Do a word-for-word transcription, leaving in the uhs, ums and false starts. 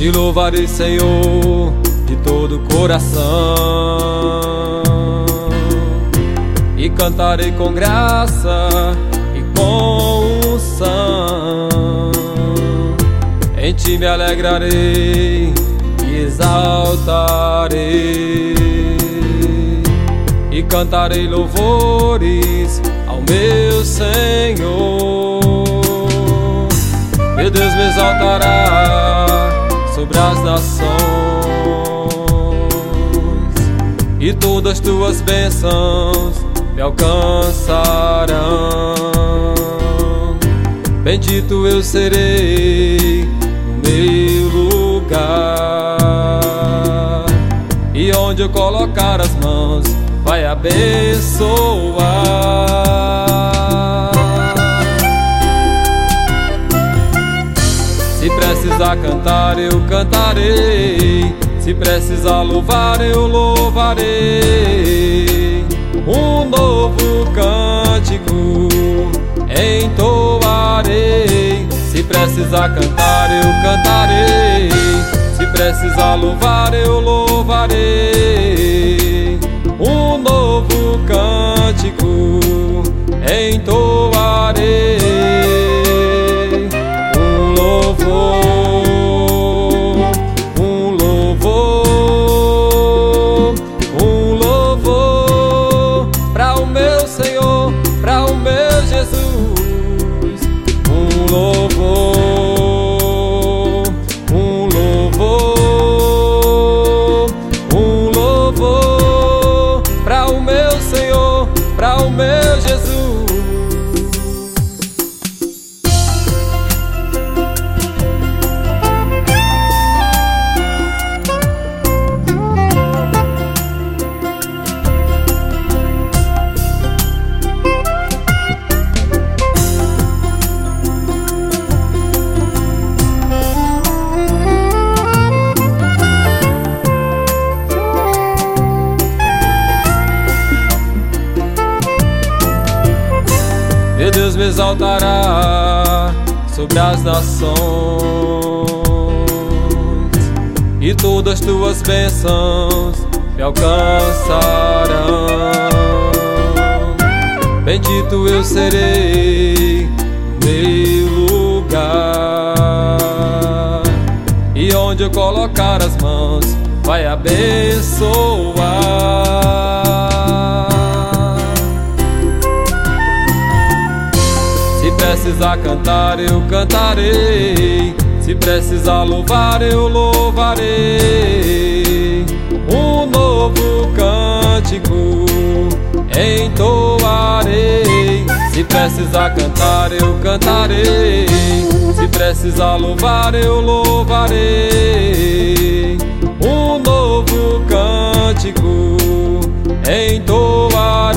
Te louvarei, Senhor, de todo o coração, e cantarei com graça e com unção. Em ti me alegrarei e exaltarei, e cantarei louvores ao meu Senhor. Meu Deus me exaltará sobre as nações, e todas as tuas bênçãos me alcançarão. Bendito eu serei no meu lugar, e onde eu colocar as mãos vai abençoar. Se precisar cantar, eu cantarei. Se precisar louvar, eu louvarei. Um novo cântico entoarei. Se precisar cantar, eu cantarei. Se precisar louvar, eu louvarei. Um novo cântico entoarei. Um louvor, um louvor, um louvor para o meu Senhor, para o meu Jesus. Um louvor, um louvor, um louvor para o meu Senhor, para o meu Jesus. Meu Deus me exaltará sobre as nações, e todas as tuas bênçãos me alcançarão. Bendito eu serei no meu lugar, e onde eu colocar as mãos vai abençoar. Se precisar cantar, eu cantarei. Se precisar louvar, eu louvarei. Um novo cântico entoarei. Se precisar cantar, eu cantarei. Se precisar louvar, eu louvarei. Um novo cântico entoarei.